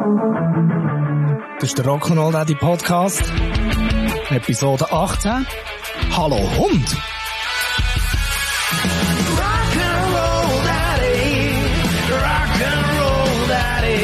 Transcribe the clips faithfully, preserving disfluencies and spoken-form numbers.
Das ist der Rock'n'Roll Daddy Podcast, Episode achtzehn. Hallo Hund! Rock'n'Roll Daddy, Rock'n'Roll Daddy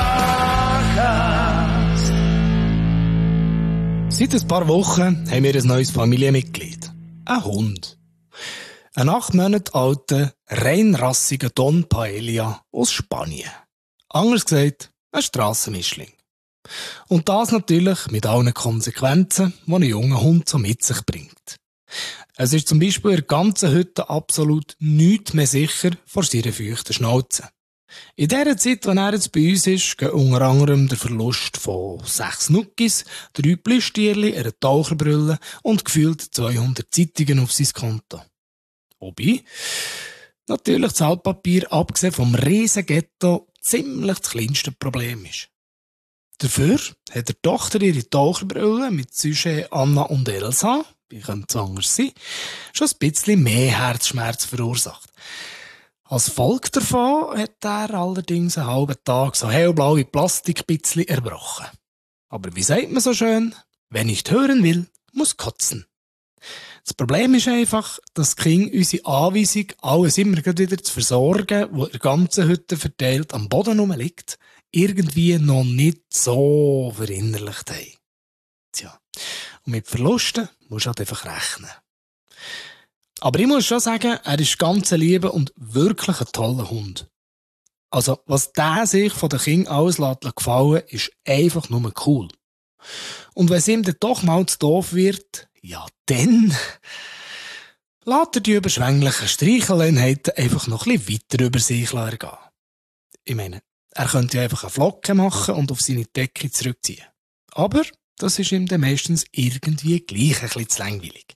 Podcast. Seit ein paar Wochen haben wir ein neues Familienmitglied. Ein Hund. Ein acht Monate alter, reinrassiger Don Paella aus Spanien. Anders gesagt, ein Strassenmischling. Und das natürlich mit allen Konsequenzen, die ein junger Hund so mit sich bringt. Es ist zum Beispiel in der ganzen Hütte absolut nichts mehr sicher vor seiner feuchten Schnauze. In der Zeit, wenn er jetzt bei uns ist, geht unter anderem der Verlust von sechs Nuckis, drei Plüschtierli, einer Taucherbrille und gefühlt zweihundert Zeitungen auf sein Konto. Wobei natürlich das Altpapier, abgesehen vom riesen Ghetto, ziemlich das kleinste Problem ist. Dafür hat der Tochter ihre Taucherbrille mit Sujet Anna und Elsa, wie könnte es anders sein, schon ein bisschen mehr Herzschmerz verursacht. Als Folge davon hat er allerdings einen halben Tag so hellblaue Plastikbitzli erbrochen. Aber wie sagt man so schön? Wer nicht hören will, muss kotzen. Das Problem ist einfach, dass King unsere Anweisung, alles immer wieder zu versorgen, was in der ganzen Hütte verteilt am Boden rumliegt, irgendwie noch nicht so verinnerlicht haben. Tja, und mit Verlusten musst du halt einfach rechnen. Aber ich muss schon sagen, er ist ganz ein lieber und wirklich ein toller Hund. Also, was der sich von den Kindern alles gefallen lässt, ist einfach nur cool. Und wenn es ihm dann doch mal zu doof wird, ja dann lässt er die überschwänglichen Streicheleinheiten einfach noch ein bisschen weiter über sich ergehen. Ich meine, er könnte ja einfach eine Flocke machen und auf seine Decke zurückziehen. Aber das ist ihm dann meistens irgendwie gleich ein bisschen zu langweilig.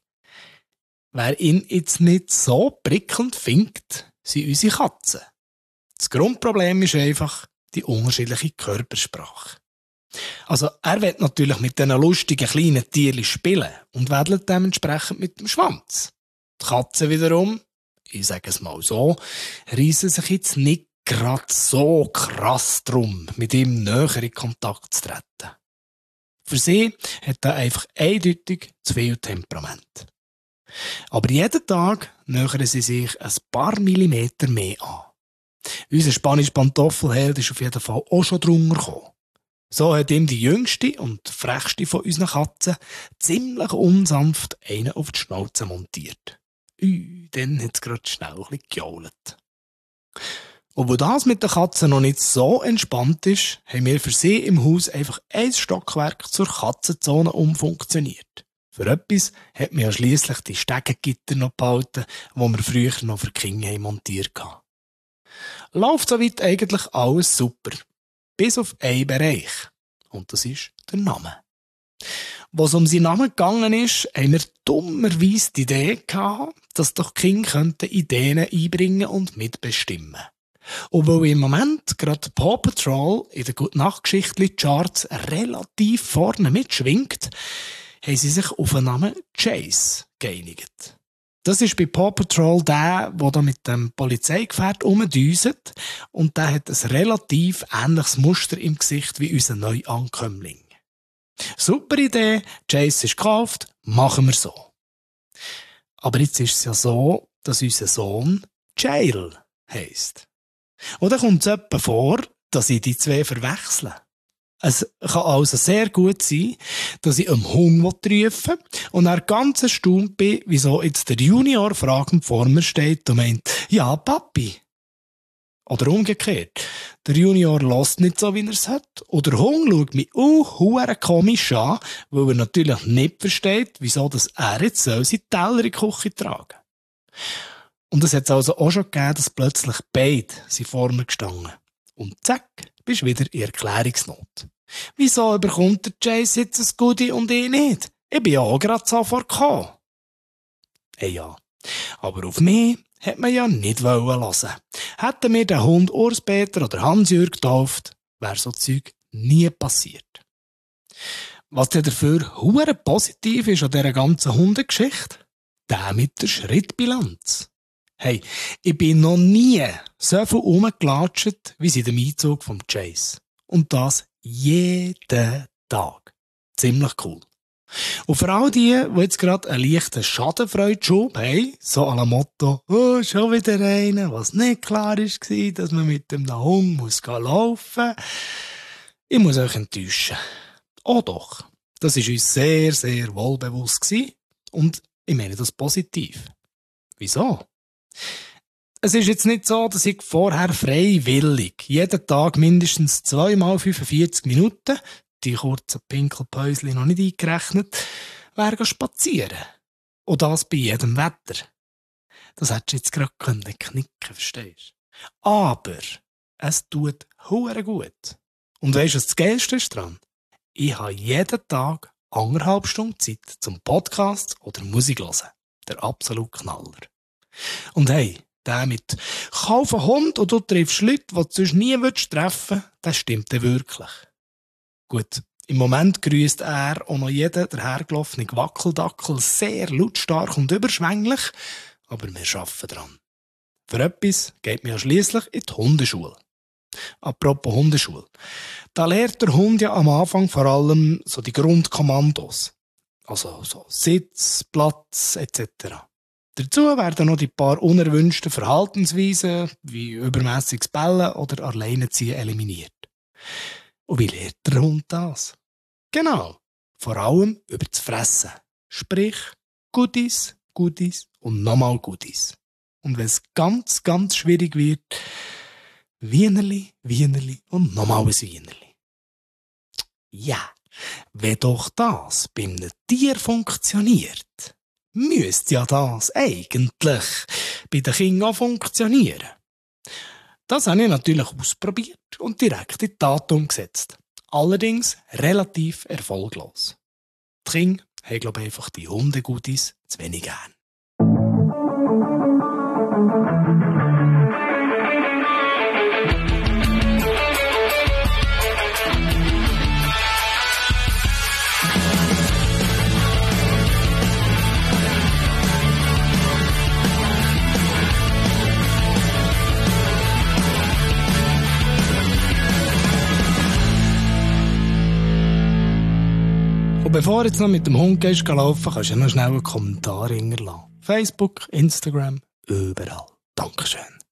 Wer ihn jetzt nicht so prickelnd findet, sind unsere Katzen. Das Grundproblem ist einfach die unterschiedliche Körpersprache. Also, er will natürlich mit diesen lustigen kleinen Tierchen spielen und wedelt dementsprechend mit dem Schwanz. Die Katzen wiederum, ich sage es mal so, reissen sich jetzt nicht gerade so krass drum, mit ihm näher in Kontakt zu treten. Für sie hat er einfach eindeutig zu viel Temperament. Aber jeden Tag nähern sie sich ein paar Millimeter mehr an. Unser spanischer Pantoffelheld ist auf jeden Fall auch schon drunter gekommen. So hat ihm die jüngste und frechste von unseren Katzen ziemlich unsanft einen auf die Schnauze montiert. Ui, dann hat es gerade schnell ein bisschen gejault. Obwohl das mit den Katzen noch nicht so entspannt ist, haben wir für sie im Haus einfach ein Stockwerk zur Katzenzone umfunktioniert. Für etwas hat man ja schliesslich die Stegengitter noch behalten, die wir früher noch für die Kinder montiert haben. Läuft soweit eigentlich alles super. Bis auf einen Bereich. Und das ist der Name. Was um seinen Namen gegangen ist, haben wir dummerweise die Idee gehabt, dass doch Kinder könnten Ideen einbringen und mitbestimmen. Und weil im Moment gerade Paw Patrol in den Gute-Nacht-Geschichtli-Charts relativ vorne mitschwingt, haben sie sich auf den Namen Chase geeinigt. Das ist bei Paw Patrol der, der da mit dem Polizeigefährt rumdüset und der hat ein relativ ähnliches Muster im Gesicht wie unser Neuankömmling. Super Idee, Chase ist gekauft, machen wir so. Aber jetzt ist es ja so, dass unser Sohn Jail heisst. Und dann kommt es etwa vor, dass ich die zwei verwechsle. Es kann also sehr gut sein, dass ich einem Hund rufen will und er ganz erstaunt bin, wieso jetzt der Junior fragend vor mir steht und meint, ja, Papi. Oder umgekehrt. Der Junior lässt nicht so, wie er es hat. Oder der Hund schaut mich auch hure komisch an, weil er natürlich nicht versteht, wieso dass er jetzt soll seinen Teller in die Küche tragen. Und es hat also auch schon gegeben, dass plötzlich beide sind vor mir gestanden. Und zack, bist du wieder in Erklärungsnot. Wieso bekommt der Chase jetzt ein Goodie und ich nicht? Ich bin ja auch gerade sofort gekommen. Hey ja, aber auf mich hat man ja nicht hören lassen. Hätten wir den Hund Urs-Peter oder Hans-Jürg getauft, wäre so Zeug nie passiert. Was denn dafür hure positiv ist an dieser ganzen Hundegeschichte? Der mit der Schrittbilanz. Hey, ich bin noch nie so viel rumgelatscht wie seit dem Einzug vom Chase. Und das jeden Tag. Ziemlich cool. Und für all die, die jetzt gerade einen leichten Schadenfreude-Schub haben, so à la Motto, oh, schon wieder einer, was nicht klar war, dass man mit dem Hund muss laufen muss, ich muss euch enttäuschen. Oh doch, das war uns sehr, sehr wohlbewusst gewesen. Und ich meine das positiv. Wieso? Es ist jetzt nicht so, dass ich vorher freiwillig jeden Tag mindestens zweimal fünfundvierzig Minuten, die kurzen Pinkelpäuschen noch nicht eingerechnet, wäre spazieren. Und das bei jedem Wetter. Das hättest du jetzt gerade knicken können, verstehst du? Aber es tut hure gut. Und weisst du, was das Geilste ist dran? Ich habe jeden Tag anderthalb Stunden Zeit zum Podcast oder Musik hören. Der absolute Knaller. Und hey, der mit «Kauf einen Hund und du triffst Leute, die du sonst nie treffen willst», das stimmt dann wirklich. Gut, im Moment grüßt er auch noch jeden dahergelaufenen Wackeldackel sehr lautstark und überschwänglich, aber wir arbeiten dran. Für etwas geht man ja schliesslich in die Hundeschule. Apropos Hundeschule. Da lernt der Hund ja am Anfang vor allem so die Grundkommandos. Also so Sitz, Platz et cetera. Dazu werden noch die paar unerwünschten Verhaltensweisen wie übermässiges Bellen oder Alleineziehen eliminiert. Und wie lernt der Hund das? Genau, vor allem über das Fressen. Sprich, Goodies, Goodies und nochmal Goodies. Und wenn es ganz, ganz schwierig wird, Wienerli, Wienerli und nochmal ein Wienerli. Ja, wenn doch das bei einem Tier funktioniert, müsste ja das eigentlich bei den Kindern auch funktionieren. Das habe ich natürlich ausprobiert und direkt in die Tat umgesetzt. Allerdings relativ erfolglos. Die Kinder haben, glaube ich, einfach die Hundegoodies zu wenig gern. Und bevor du jetzt noch mit dem Hund gehst, laufen, kannst du ja noch schnell einen Kommentar hinterlassen. Facebook, Instagram, überall. Dankeschön.